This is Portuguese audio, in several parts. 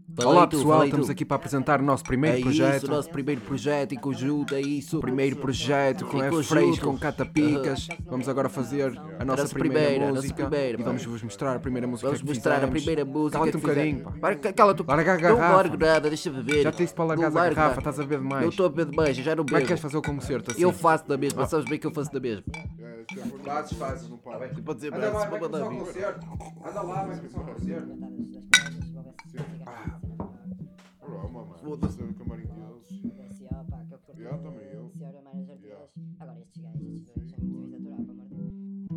Olá pessoal, estamos aqui para apresentar o nosso primeiro projeto. Isso, o nosso primeiro projeto em conjunto, é isso. Primeiro projeto com F3, com catapicas. Vamos agora fazer a nossa primeira música. E vamos vos mostrar a primeira música que fizemos. Vamos mostrar a primeira música. Cala-te um bocadinho, pá. Cala-te. Larga a Não garrafa. largo nada, deixa beber. Já te disse para largar a garrafa, estás a beber demais. Eu estou a beber demais, eu já não Como é que bebo. queres fazer o concerto assim? Eu faço da mesma, sabes bem que eu faço da mesma. Fazes, não para. Para dizer Anda lá, mais, vai para começar mandar o vir. concerto. Anda lá, vai começar o concerto. Foda-se. No camarim deles. Já, também eu. Agora estes gajos são muito natural para morder.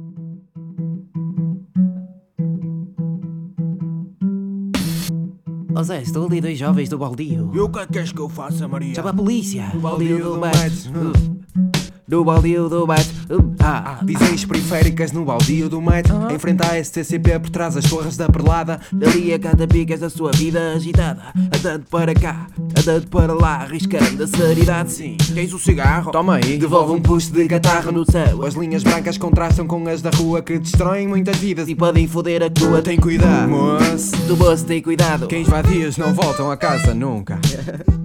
Ó Zé, estão ali dois jovens do baldio. E o que é que queres que eu faça, Maria? Chama a polícia. Do baldio do Matos. Do baldio do Matos. Visões periféricas no baldio do mato. Em frente à STCP por trás das torres da perlada. Dali a cada picas da sua vida agitada. Andando para cá, andando para lá, arriscando a seriedade. Sim, Tens o cigarro? Toma aí. devolve um puxo de catarro no céu. As linhas brancas contrastam com as da rua que destroem muitas vidas. E podem foder a tua. Tem cuidado, moço. Do moço tem cuidado. Quem vadias não voltam a casa nunca.